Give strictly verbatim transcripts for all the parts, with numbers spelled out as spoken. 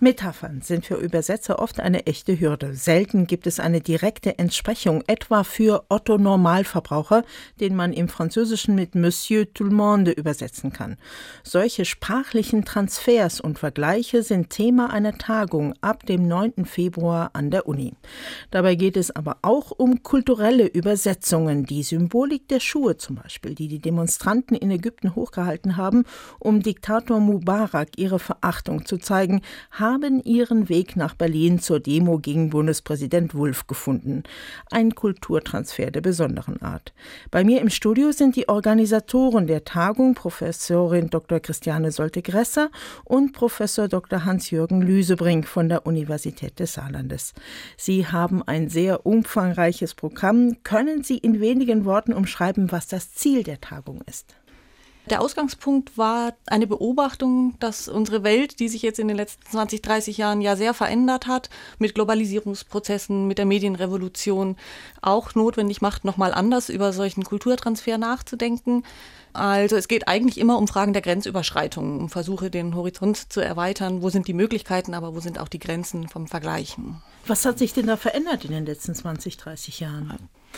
Metaphern sind für Übersetzer oft eine echte Hürde. Selten gibt es eine direkte Entsprechung, etwa für Otto Normalverbraucher, den man im Französischen mit Monsieur tout le monde übersetzen kann. Solche sprachlichen Transfers und Vergleiche sind Thema einer Tagung ab dem neunten Februar an der Uni. Dabei geht es aber auch um kulturelle Übersetzungen, die Symbolik der Schuhe zum Beispiel, die die Demonstranten in Ägypten hochgehalten haben, um Diktator Mubarak ihre Verachtung zu zeigen, haben ihren Weg nach Berlin zur Demo gegen Bundespräsident Wulff gefunden. Ein Kulturtransfer der besonderen Art. Bei mir im Studio sind die Organisatoren der Tagung, Professorin Doktor Christiane Solte-Gresser und Professor Doktor Hans-Jürgen Lüsebrink von der Universität des Saarlandes. Sie haben ein sehr umfangreiches Programm. Können Sie in wenigen Worten umschreiben, was das Ziel der Tagung ist? Der Ausgangspunkt war eine Beobachtung, dass unsere Welt, die sich jetzt in den letzten zwanzig, dreißig Jahren ja sehr verändert hat, mit Globalisierungsprozessen, mit der Medienrevolution, auch notwendig macht, nochmal anders über solchen Kulturtransfer nachzudenken. Also es geht eigentlich immer um Fragen der Grenzüberschreitung, um Versuche, den Horizont zu erweitern. Wo sind die Möglichkeiten, aber wo sind auch die Grenzen vom Vergleichen? Was hat sich denn da verändert in den letzten zwanzig, dreißig Jahren?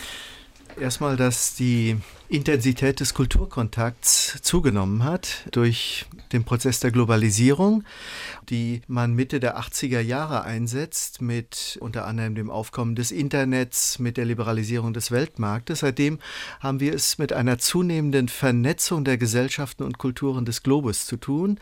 Erstmal, dass die Intensität des Kulturkontakts zugenommen hat durch den Prozess der Globalisierung, die man Mitte der achtziger Jahre einsetzt mit unter anderem dem Aufkommen des Internets, mit der Liberalisierung des Weltmarktes. Seitdem haben wir es mit einer zunehmenden Vernetzung der Gesellschaften und Kulturen des Globus zu tun.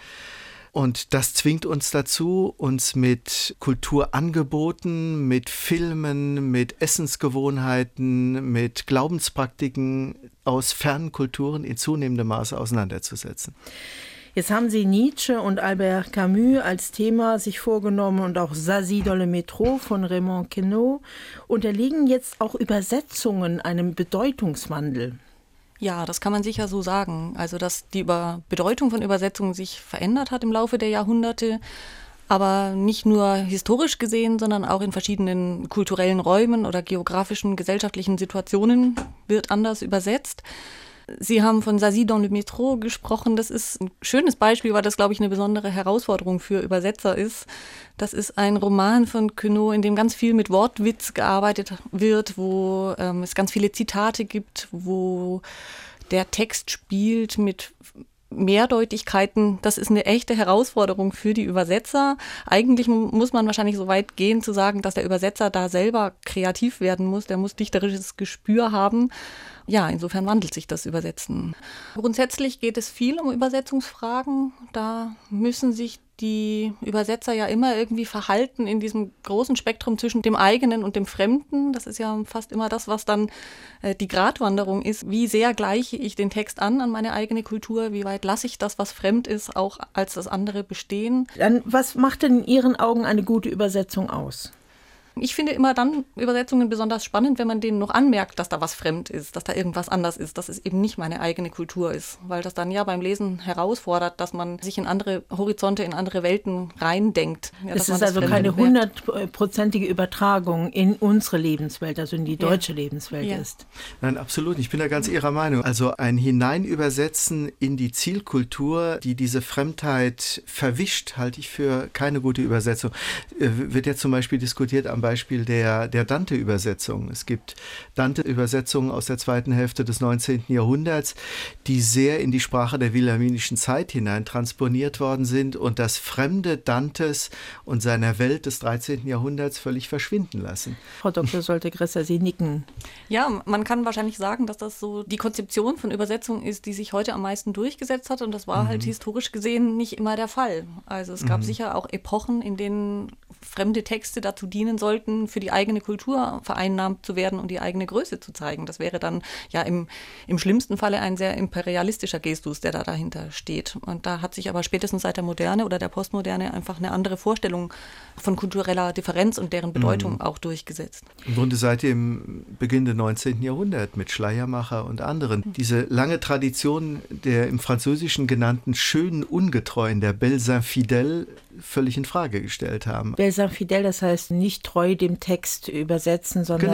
Und das zwingt uns dazu, uns mit Kulturangeboten, mit Filmen, mit Essensgewohnheiten, mit Glaubenspraktiken aus fernen Kulturen in zunehmendem Maße auseinanderzusetzen. Jetzt haben Sie Nietzsche und Albert Camus als Thema sich vorgenommen und auch Zazie dans le métro von Raymond Queneau. Unterliegen jetzt auch Übersetzungen einem Bedeutungswandel? Ja, das kann man sicher so sagen. Also, dass die Über- Bedeutung von Übersetzungen sich verändert hat im Laufe der Jahrhunderte, aber nicht nur historisch gesehen, sondern auch in verschiedenen kulturellen Räumen oder geografischen, gesellschaftlichen Situationen wird anders übersetzt. Sie haben von Zazie dans le métro gesprochen. Das ist ein schönes Beispiel, weil das, glaube ich, eine besondere Herausforderung für Übersetzer ist. Das ist ein Roman von Queneau, in dem ganz viel mit Wortwitz gearbeitet wird, wo ähm, es ganz viele Zitate gibt, wo der Text spielt mit Mehrdeutigkeiten. Das ist eine echte Herausforderung für die Übersetzer. Eigentlich muss man wahrscheinlich so weit gehen zu sagen, dass der Übersetzer da selber kreativ werden muss. Der muss dichterisches Gespür haben. Ja, insofern wandelt sich das Übersetzen. Grundsätzlich geht es viel um Übersetzungsfragen. Da müssen sich die Übersetzer ja immer irgendwie verhalten in diesem großen Spektrum zwischen dem eigenen und dem Fremden. Das ist ja fast immer das, was dann äh, die Gratwanderung ist. Wie sehr gleiche ich den Text an, an meine eigene Kultur? Wie weit lasse ich das, was fremd ist, auch als das andere bestehen? Dann, was macht denn in Ihren Augen eine gute Übersetzung aus? Ich finde immer dann Übersetzungen besonders spannend, wenn man denen noch anmerkt, dass da was fremd ist, dass da irgendwas anders ist, dass es eben nicht meine eigene Kultur ist. Weil das dann ja beim Lesen herausfordert, dass man sich in andere Horizonte, in andere Welten reindenkt. Ja, es ist also keine hundertprozentige Übertragung in unsere Lebenswelt, also in die deutsche ja. Lebenswelt ja. ist. Nein, absolut. Ich bin da ganz Ihrer Meinung. Also ein Hineinübersetzen in die Zielkultur, die diese Fremdheit verwischt, halte ich für keine gute Übersetzung. Wird ja zum Beispiel diskutiert am Beispiel der, der Dante-Übersetzung. Es gibt Dante-Übersetzungen aus der zweiten Hälfte des neunzehnten Jahrhunderts, die sehr in die Sprache der wilhelminischen Zeit hinein transponiert worden sind und das Fremde Dantes und seiner Welt des dreizehnten Jahrhunderts völlig verschwinden lassen. Frau Doktor Solte-Gresser, Sie nicken. Ja, man kann wahrscheinlich sagen, dass das so die Konzeption von Übersetzung ist, die sich heute am meisten durchgesetzt hat und das war mhm. halt historisch gesehen nicht immer der Fall. Also es gab mhm. sicher auch Epochen, in denen fremde Texte dazu dienen sollten, für die eigene Kultur vereinnahmt zu werden und die eigene Größe zu zeigen. Das wäre dann ja im, im schlimmsten Falle ein sehr imperialistischer Gestus, der da dahinter steht. Und da hat sich aber spätestens seit der Moderne oder der Postmoderne einfach eine andere Vorstellung von kultureller Differenz und deren Bedeutung mhm. auch durchgesetzt. Im Grunde seit dem Beginn des neunzehnten Jahrhunderts mit Schleiermacher und anderen. Mhm. Diese lange Tradition der im Französischen genannten schönen Ungetreuen, der Belles Infidèles, völlig in Frage gestellt haben. Belles Infidèles, das heißt nicht treu dem Text übersetzen, sondern genau.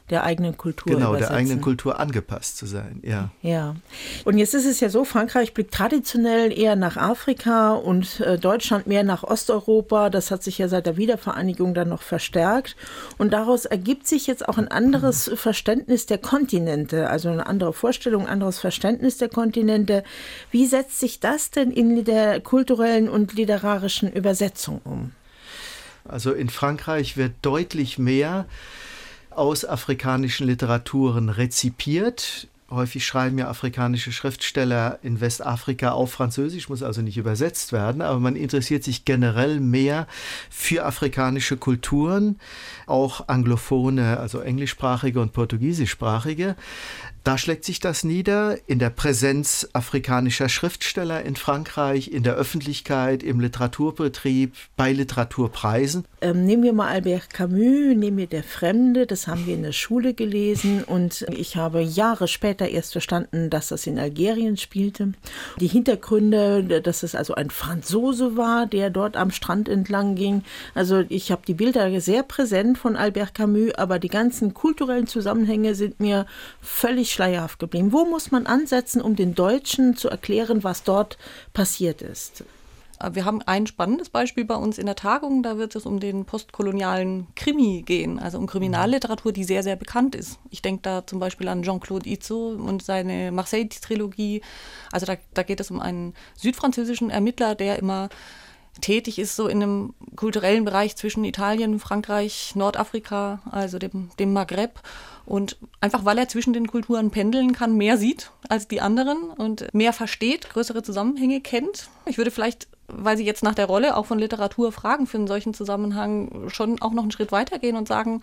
der eigenen Kultur Genau, übersetzen. der eigenen Kultur angepasst zu sein, ja. Ja. Und jetzt ist es ja so, Frankreich blickt traditionell eher nach Afrika und äh, Deutschland mehr nach Osteuropa. Das hat sich ja seit der Wiedervereinigung dann noch verstärkt. Und daraus ergibt sich jetzt auch ein anderes Verständnis der Kontinente, also eine andere Vorstellung, ein anderes Verständnis der Kontinente. Wie setzt sich das denn in der kulturellen und literarischen Übersetzung um? Also in Frankreich wird deutlich mehr aus afrikanischen Literaturen rezipiert. Häufig schreiben ja afrikanische Schriftsteller in Westafrika auf Französisch, muss also nicht übersetzt werden, aber man interessiert sich generell mehr für afrikanische Kulturen, auch anglophone, also englischsprachige und portugiesischsprachige. Da schlägt sich das nieder in der Präsenz afrikanischer Schriftsteller in Frankreich, in der Öffentlichkeit, im Literaturbetrieb, bei Literaturpreisen. Ähm, nehmen wir mal Albert Camus, nehmen wir Der Fremde, das haben wir in der Schule gelesen und ich habe Jahre später erst verstanden, dass das in Algerien spielte. Die Hintergründe, dass es also ein Franzose war, der dort am Strand entlang ging. Also ich habe die Bilder sehr präsent von Albert Camus, aber die ganzen kulturellen Zusammenhänge sind mir völlig schleierhaft geblieben. Wo muss man ansetzen, um den Deutschen zu erklären, was dort passiert ist? Wir haben ein spannendes Beispiel bei uns in der Tagung, da wird es um den postkolonialen Krimi gehen, also um Kriminalliteratur, die sehr, sehr bekannt ist. Ich denke da zum Beispiel an Jean-Claude Izeau und seine Marseille-Trilogie. Also da, da geht es um einen südfranzösischen Ermittler, der immer tätig ist, so in einem kulturellen Bereich zwischen Italien, Frankreich, Nordafrika, also dem, dem Maghreb. Und einfach, weil er zwischen den Kulturen pendeln kann, mehr sieht als die anderen und mehr versteht, größere Zusammenhänge kennt. Ich würde vielleicht, weil Sie jetzt nach der Rolle auch von Literatur fragen, für einen solchen Zusammenhang schon auch noch einen Schritt weitergehen und sagen,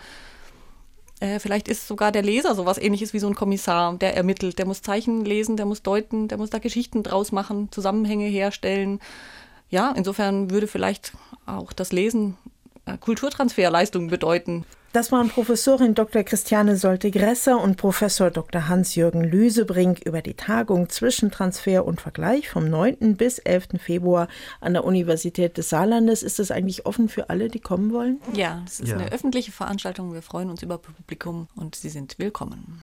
äh, vielleicht ist sogar der Leser sowas Ähnliches wie so ein Kommissar, der ermittelt. Der muss Zeichen lesen, der muss deuten, der muss da Geschichten draus machen, Zusammenhänge herstellen. Ja, insofern würde vielleicht auch das Lesen äh, Kulturtransferleistungen bedeuten. Das waren Professorin Doktor Christiane Solte-Gresser und Professor Doktor Hans-Jürgen Lüsebrink über die Tagung Zwischentransfer und Vergleich vom neunten bis elften Februar an der Universität des Saarlandes. Ist das eigentlich offen für alle, die kommen wollen? Ja, es ist ja. eine öffentliche Veranstaltung. Wir freuen uns über Publikum und Sie sind willkommen.